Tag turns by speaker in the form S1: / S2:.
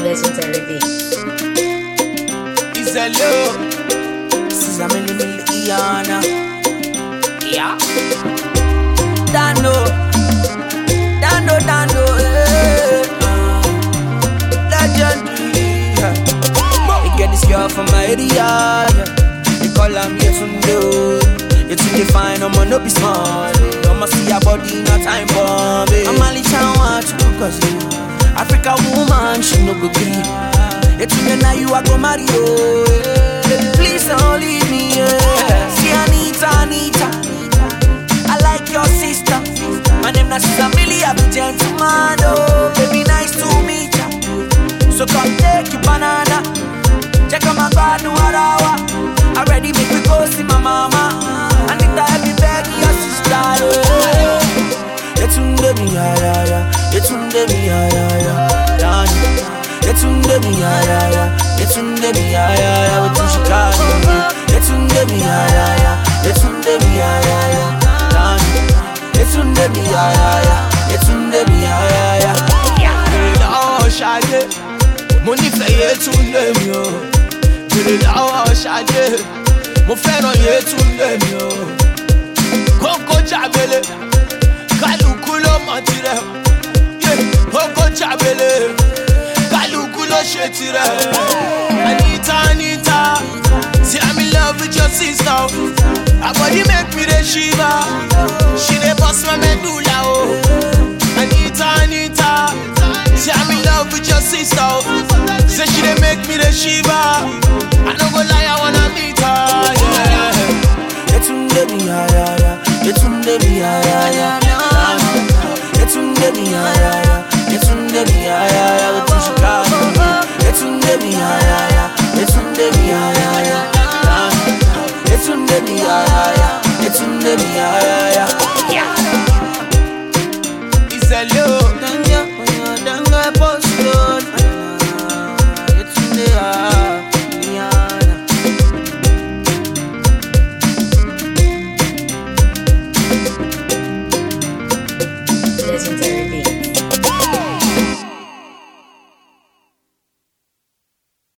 S1: legendary beats.
S2: It's a love. This is a million. Yeah. Dando. Legendary. You get this girl from my area. You call her me from you. You think you fine, I'm gonna be smart. I'ma see your body in a time bomb. I'm only trying to watch you cause you Africa woman, she no go green. You think now you are gonna marry you. Please don't leave me, yeah. See Anita, I like your sister. My name is Amelia, be gentleman, oh. Baby, nice to meet ya. So come take your banana. Check out my garden, what hour. Already make me go see my mama. And if I be begging your sister, yeah. Yetunde mi ya. Yetunde mi ya. Yetunde mi ya. Yetunde mi ya. Wetu Chicago. Yetunde mi ya. Yetunde mi ya. Yetunde mi ya. Yetunde mi ya. Oh, Shade. Money for Yetunde mi yo. Oh, Shade. Mo fẹ́ràn Yetunde mi o. Kókó Jabele, kálukú ló mọ̀ tirẹ̀. Kókó Jabele, kálukú ló ṣe tirẹ̀. Anita, see I'm in love with your sister. Her body make me dey shiver. She dey bust my medulla o. Anita, see I'm in love with your sister. Say she dey make me dey shiver. I no go lie, I wanna meet her. Yetunde mi ya. Yetunde mi ya. Yetunde mi ya. Yetunde mi ya. Wetu Chicago. Yetunde mi ya. Yetunde mi ya. Yetunde mi ya. Yetunde mi ya. It's a love.